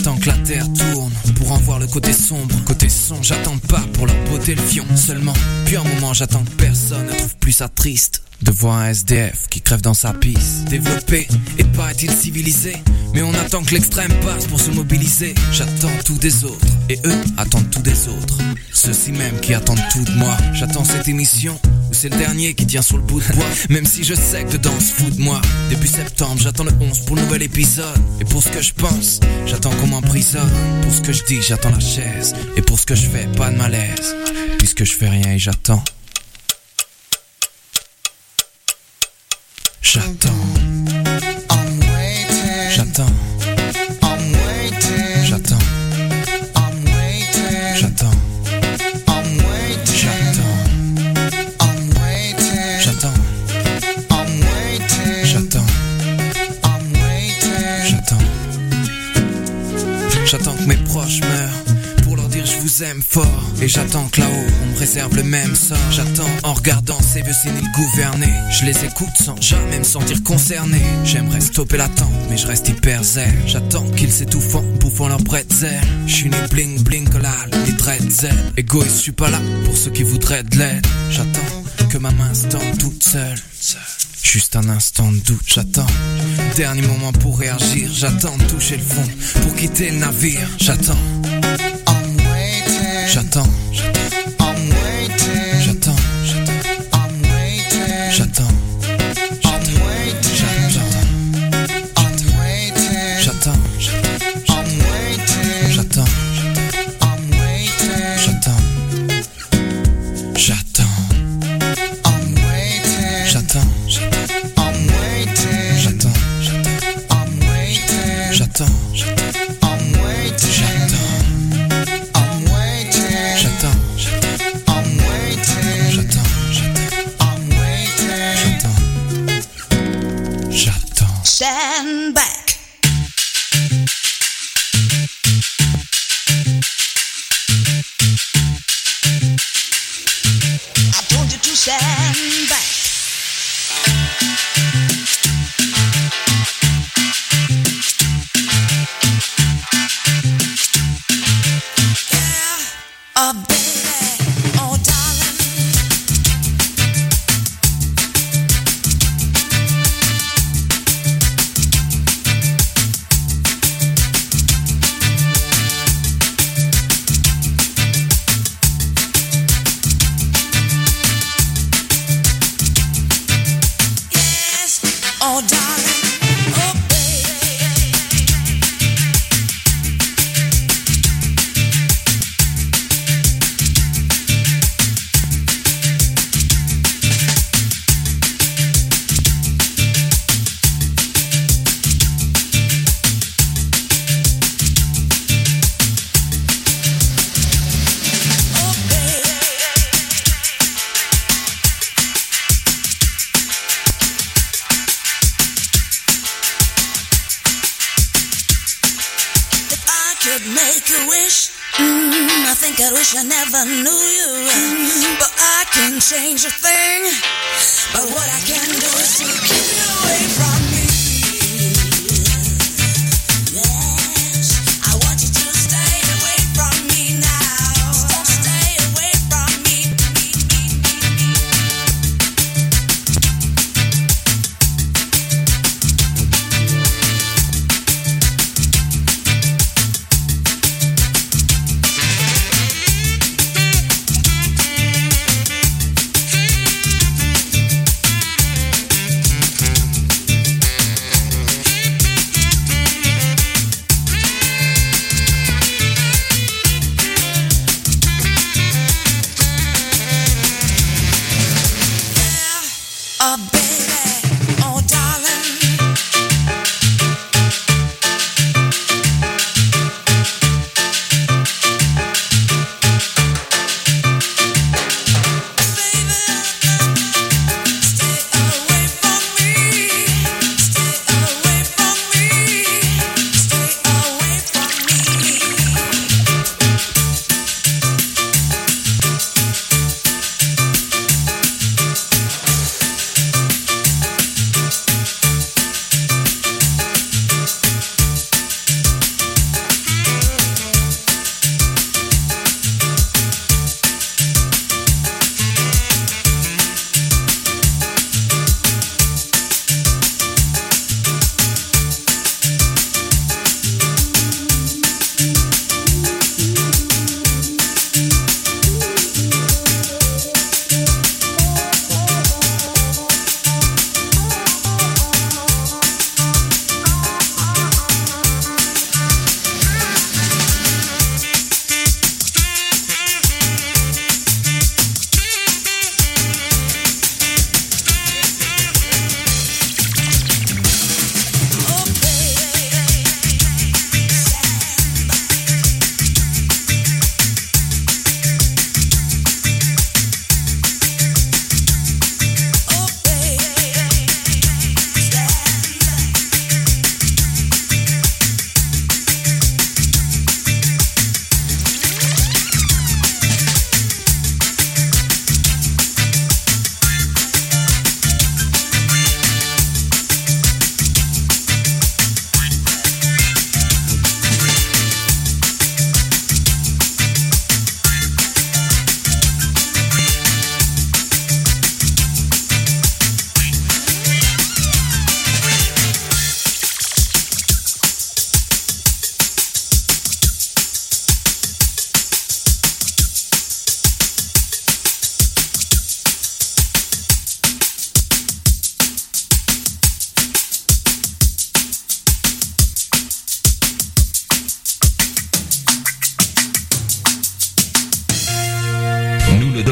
J'attends que la terre tourne pour en voir le côté sombre. Côté son, j'attends pas pour leur botter le fion. Seulement, puis un moment, j'attends que personne ne trouve plus ça triste de voir un SDF qui crève dans sa piste. Développé et paraît-il civilisé, mais on attend que l'extrême passe pour se mobiliser. J'attends tout des autres, et eux attendent tout des autres. Ceux-ci même qui attendent tout de moi. J'attends cette émission, où c'est le dernier qui tient sur le bout de bois. Même si je sais que dedans on se fout de moi. Début septembre, j'attends le 11 pour le nouvel épisode. Et pour ce que je pense, j'attends qu'on m'emprisonne. Pour ce que je dis, j'attends la chaise. Et pour ce que je fais, pas de malaise, puisque je fais rien et j'attends. J'attends. J'attends. J'attends. J'attends. J'attends que mes proches meurent pour leur dire je vous aime fort. Et j'attends que là-haut on me réserve le même sort. J'attends en regardant ces vieux séniles gouverner. Je les écoute sans jamais me sentir concerné. J'aimerais stopper l'attente mais je reste hyper zen. J'attends qu'ils s'étouffent en bouffant leur bretzel. Je suis né bling bling collal, les dreadzel. Égoïste, je suis pas là pour ceux qui voudraient de l'aide. J'attends que ma main se tende toute seule. Juste un instant de doute, j'attends. Dernier moment pour réagir, j'attends de toucher le fond pour quitter le navire. J'attends. J'attends. J'attends. J'attends. J'attends. J'attends. J'attends. Stand back. I told you to stand back. Yeah, oh baby, oh darling. Oh darling, oh baby. Make a wish. I think I wish I never knew you. But I can change a thing. But what I can do is to keep you away from me. Yes, I want you to stay away from me now. Stay away from me.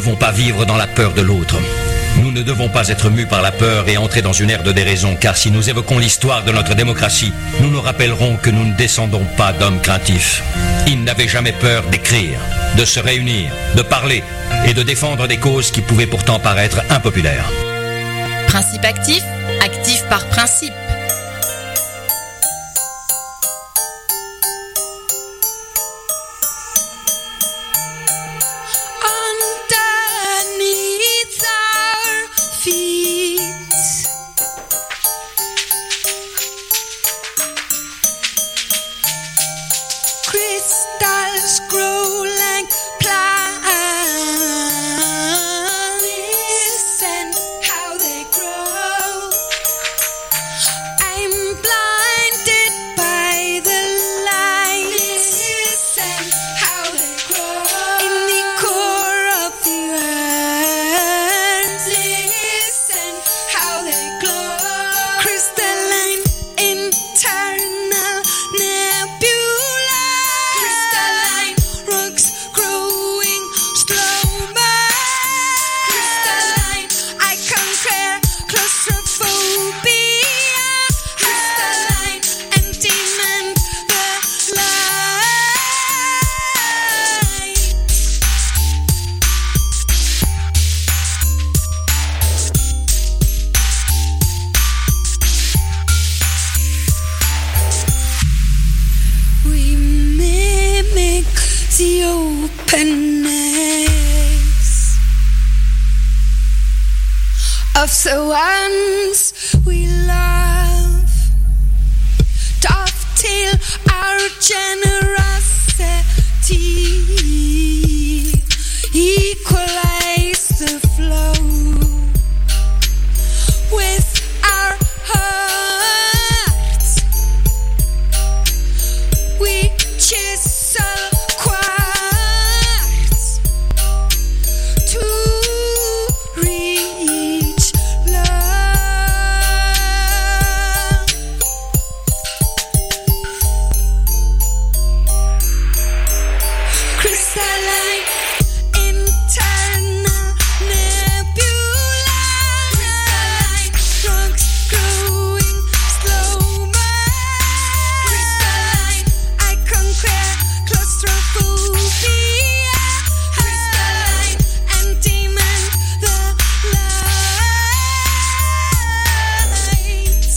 devons pas vivre dans la peur de l'autre. Nous ne devons pas être mus par la peur et entrer dans une ère de déraison, car si nous évoquons l'histoire de notre démocratie, nous nous rappellerons que nous ne descendons pas d'hommes craintifs. Ils n'avaient jamais peur d'écrire, de se réunir, de parler et de défendre des causes qui pouvaient pourtant paraître impopulaires. Principe actif, actif par principe. Of the ones we love, dovetail our generosity, equalize the flow with our hearts. We chisel quartz to reach love. Crystalline internal nebula, crystalline rocks growing slower, crystalline I conquer claustrophobia, crystalline and demand the lights.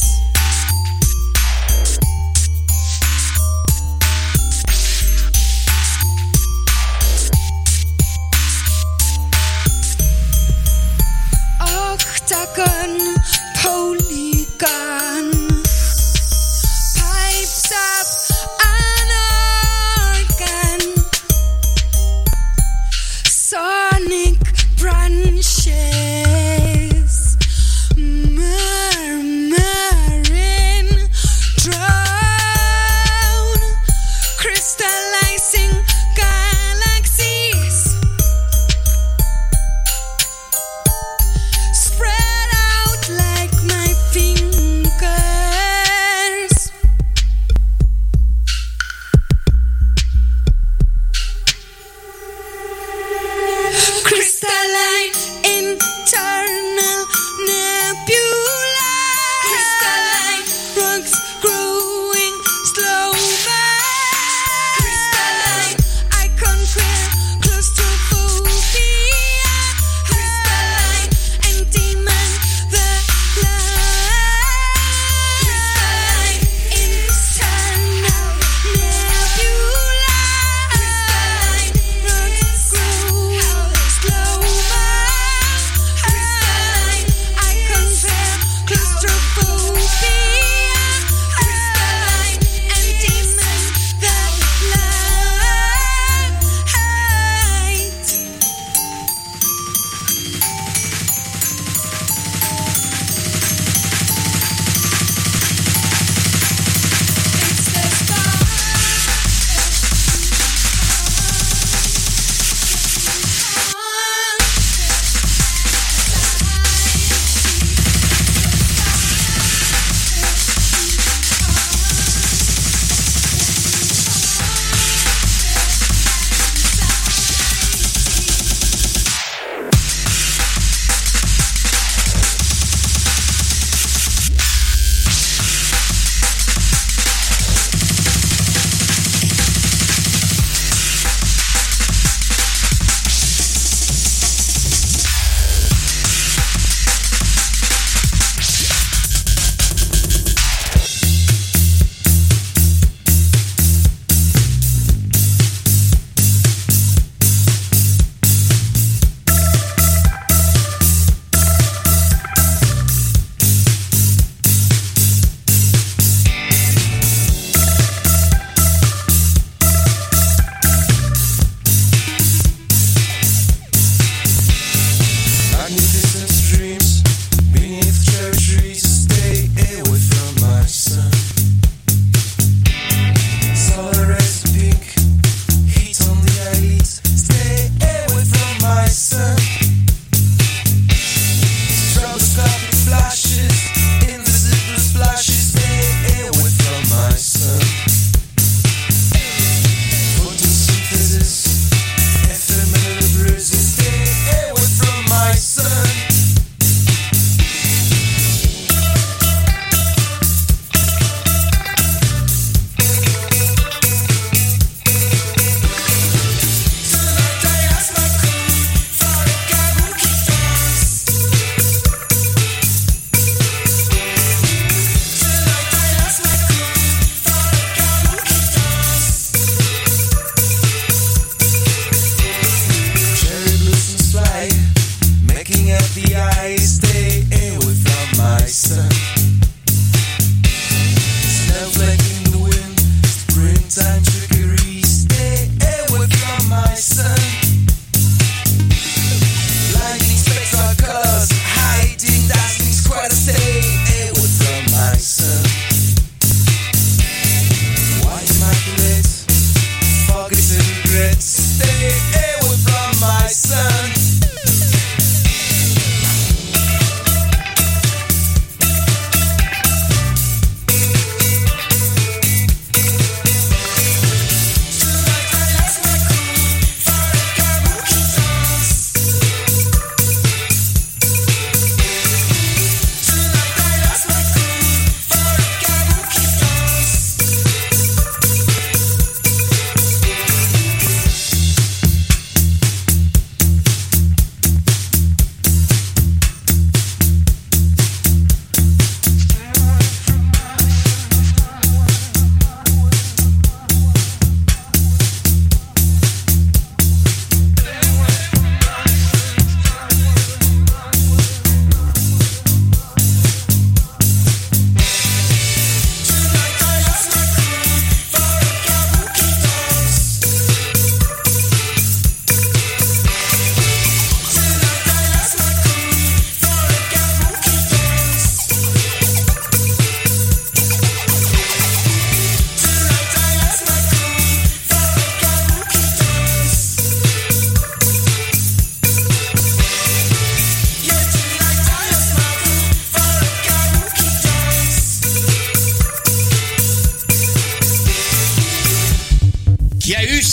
Octagon, polygon, pipes up an organ, sonic branches, murmuring drone, crystallizing galaxies. Spread out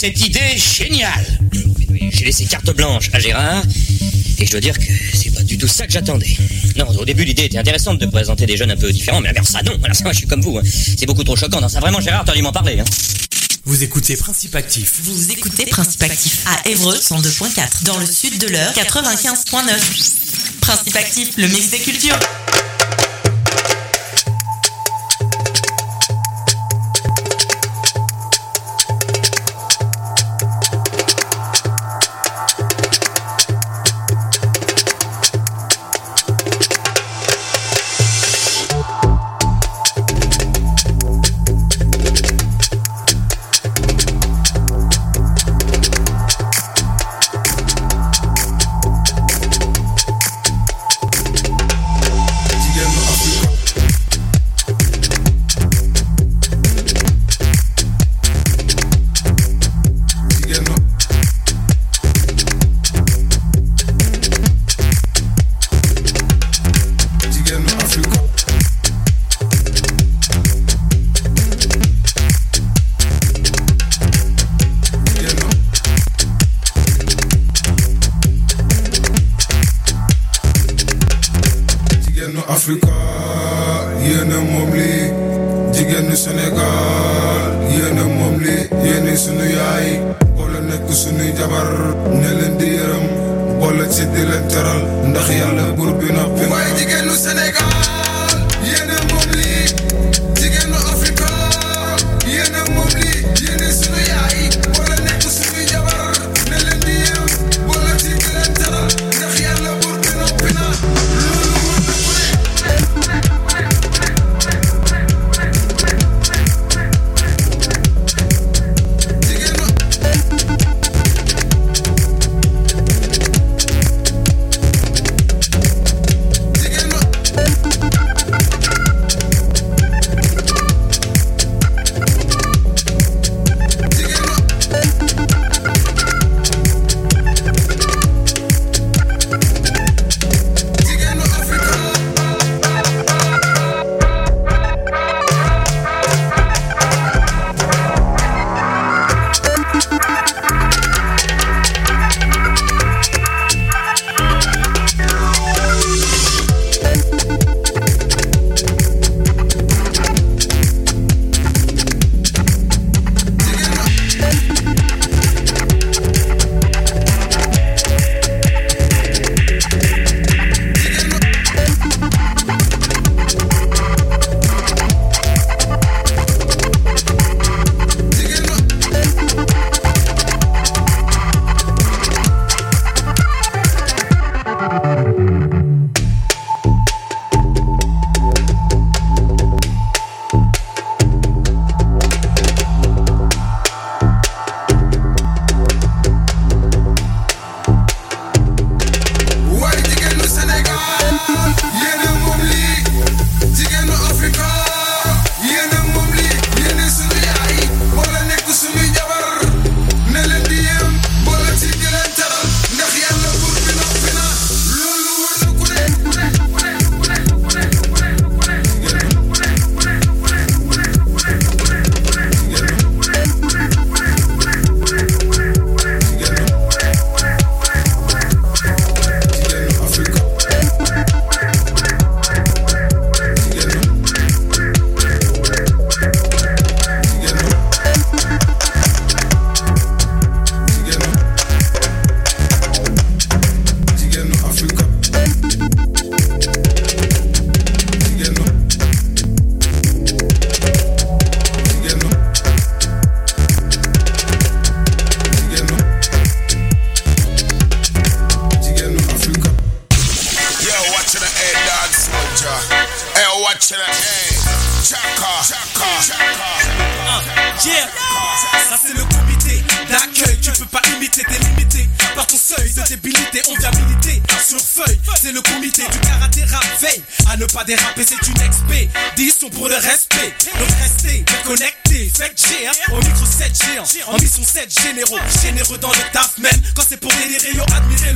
cette idée géniale. J'ai laissé carte blanche à Gérard, et je dois dire que c'est pas du tout ça que j'attendais. Non, au début, l'idée était intéressante de présenter des jeunes un peu différents, mais alors ça, non. Alors ça, moi, je suis comme vous. Hein. C'est beaucoup trop choquant. Non, ça, vraiment, Gérard, t'as dû m'en parler. Hein. Vous écoutez Principe Actif. Vous écoutez Principe Actif à Évreux 102.4, dans le sud de l'Eure 95.9. Principe Actif, le mix des cultures. Yeah, ça c'est le comité d'accueil. Tu peux pas imiter, t'es limité par ton seuil de débilité. On vient militer sur feuille. C'est le comité du karaté rap. Veille à ne pas déraper, c'est une expédition pour le respect. Donc restez connectés, faites G, hein, au micro 7 géants, en mission 7 généraux. Généreux dans le taf même, quand c'est pour délirer, yo, admirez le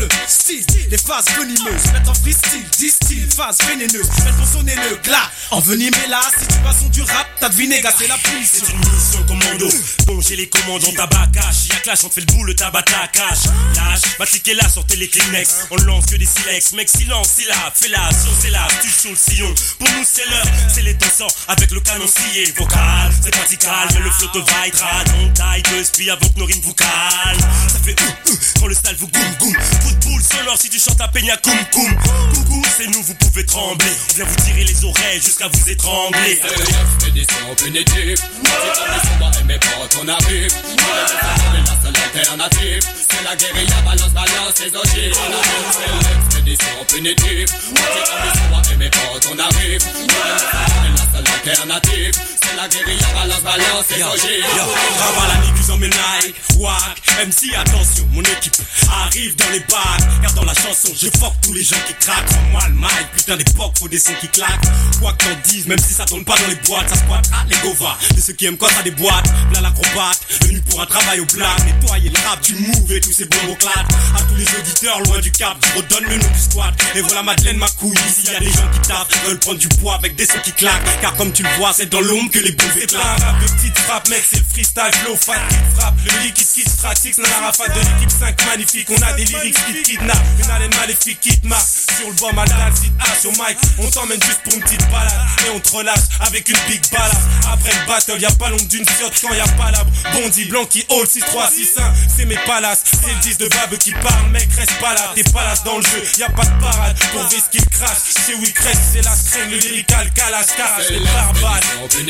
style. Les phases venimeuses, mettre en freestyle, distille, phase vénéneuse, mettre pour sonner le glas. Envenimer là, si tu vas son du rap, t'as deviné, gars, c'est la punition. C'est une mission commando, bon j'ai les commandes en tabac cash. Y'a clash, on te fait le bout, le tabac ta cash. Lâche, ma ticket là, sortez les Kleenex. On lance que des silex, mec silence, syllabe, fais la sauce, c'est là, tu chaud le sillon. Pour nous c'est l'heure, c'est les dansants avec le canon scié. Vocal, c'est pratical, mais le flow te va être rad. On taille de spi avant que nos rimes vous calent. Ça fait quand le style vous goum goum. Coup de boule sonore si tu chantes à peña koum koum. Coucou, c'est nous, vous pouvez trembler. On vient vous tirer les oreilles jusqu'à vous étrangler. Expédition punitive, on va aimer quand on arrive. Mais la seule alternative, c'est la guérilla, balance les ogives. Expédition punitive, on va aimer quand on arrive. Mais la seule alternative, c'est la guérilla, balance les ogives. Rabat la niguse en ménaille, wack, MC attention, mon équipe arrive dans les bacs. Car dans la chanson, je fuck tous les gens qui craquent. Sans moi le mic, putain d'époque, faut des sons qui claquent. Quoi que t'en dises, même si ça tourne pas dans les boîtes, ça squatte à les govas. De ceux qui aiment quand ça déboîte, là l'acrobate, venu pour un travail au black. Nettoyer le rap, du move et tous ces bombes au clat. À tous les auditeurs loin du cap, je redonne le nom du squat. Et voilà Madeleine ma couille, ici y a des gens qui tapent, veulent prendre du poids avec des sons qui claquent. Car comme tu le vois, c'est dans l'ombre que les bons éclatent. Rap de petite frappe, mec, c'est le freestyle, flow, fat, qui frappe. Le liquide qui se frappe, six, nanarafat de l'équipe 5 magnifique. On a des lyrics qui te kidnappent, une haleine maléfique qui te marque. Sur le bord, malade, site A sur mic, on t'emmène juste pour une petite balade. Et on te relâche avec une big balade. Après le battle, y'a pas l'ombre d'une fiotte quand y'a pas l'arbre. Bondi blanc qui hall 6-3, 6-1, c'est mes palaces. C'est le 10 de Babe qui parle, mec, reste pas là. T'es pas là dans le jeu, y'a pas de parade. Pour risque qu'il crache, c'est oui crèche, c'est la scrène, le lyrical, calage, carache, les barbares.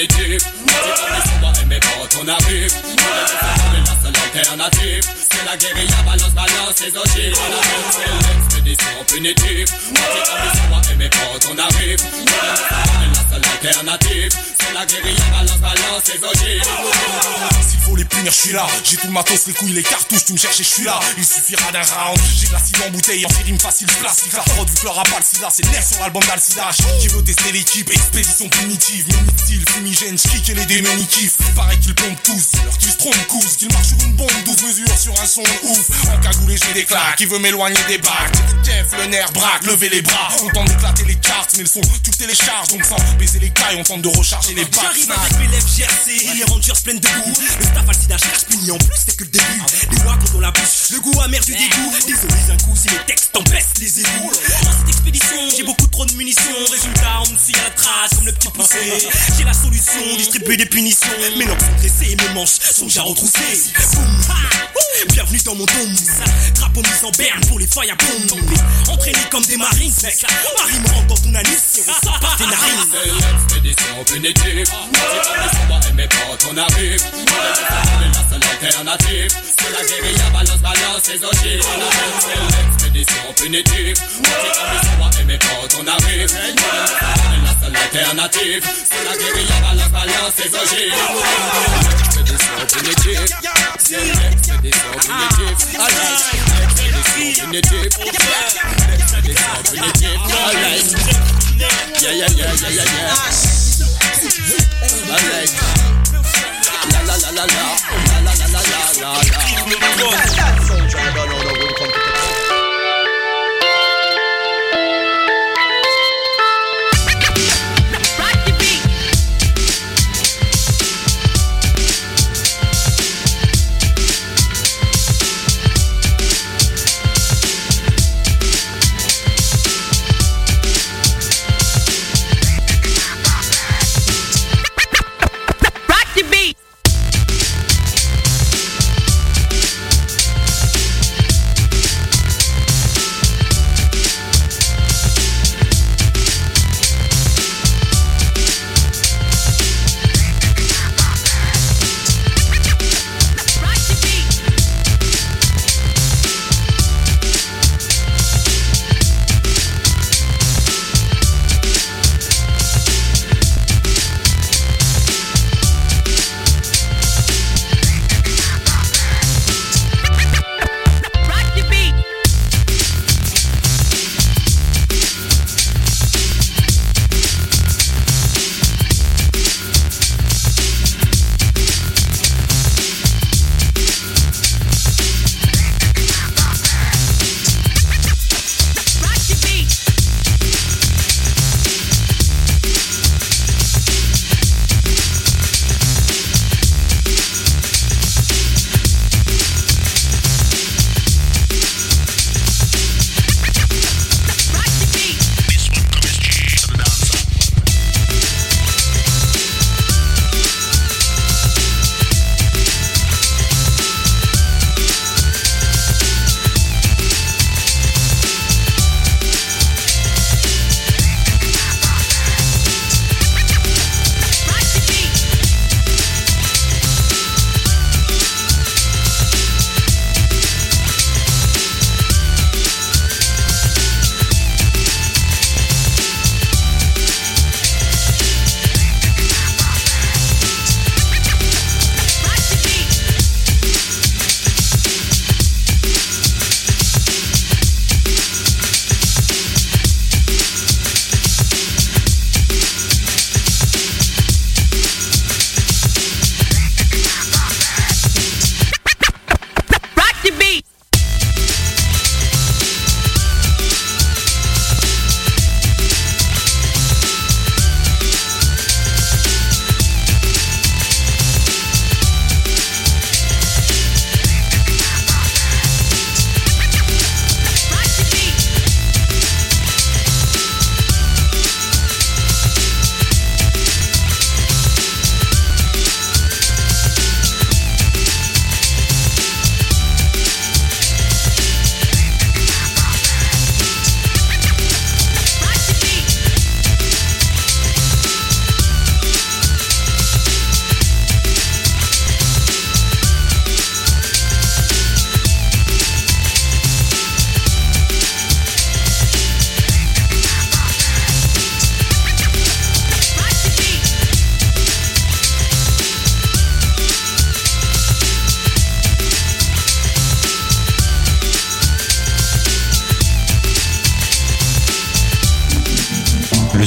On va aimer quand on arrive. Mais la seule alternative, c'est la guérilla, balance les ogives. Expédition punitive, on va aimer quand on arrive. Mais la seule alternative, c'est la guérilla, balance les ogives. S'il faut les punir, je suis là. J'ai tout le matos, les couilles, les cartouches, tu me cherches et je suis là. Il suffira d'un round. J'ai de l'acide en bouteille, en rime facile, plastique. La fraude, vu que l'aura pas le sida, c'est nerf sur l'album d'Alcida. Qui veut tester l'équipe, expédition punitive. Mini-style, fumigène, j'kick et les démons kiffent. Pareil qu'ils pompent tous, leur qu'ils se trompent, cousent. Qu'ils marchent sur une bombe, 12 mesures sur un son ouf. En cagoulé, j'ai des claques, qui veut m'éloigner des bacs. Jeff, le nerf, braque, lever les bras. On tente d'éclater les cartes, mais le son, tu le télécharges. Donc sans baiser les cailles, on tente de recharger les bacs. J'arrive avec mes lèvres GRC, les rangers pleines de goût. Le staff Alcida cherche puni en plus, c'est que le début. Les wack dans la bouche, le goût amer du dégoût. Désolé un coup si les textes t'empestent les égouts. Dans cette expédition, j'ai beaucoup trop de munitions. Résultat, on me suit à la trace comme le petit poussé. J'ai la solution, distribuer des punitions. Mes langues sont dressées, mes manches sont déjà retroussées. Boum, ha, bienvenue dans mon dôme. Drapeau mis en berne pour les failles à bombe. Entraînés comme des marines, mec. Marie me rentre dans ton anus et ressort par tes narines. Expédition punitive, on va aimer quand on arrive. Mais la seule alternative, c'est la guérilla, balance les ogives. Expédition punitive, on va aimer quand on arrive. Mais la seule alternative, c'est la guérilla, balance les ogives. Expédition punitive, expédition punitive, expédition punitive, expédition punitive, alright. Yeah. Alright.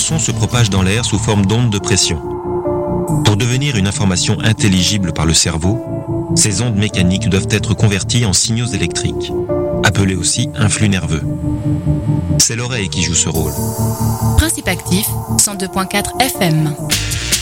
son se propage dans l'air sous forme d'ondes de pression. Pour devenir une information intelligible par le cerveau, ces ondes mécaniques doivent être converties en signaux électriques, appelés aussi influx nerveux. C'est l'oreille qui joue ce rôle. Principe actif, 102.4 FM.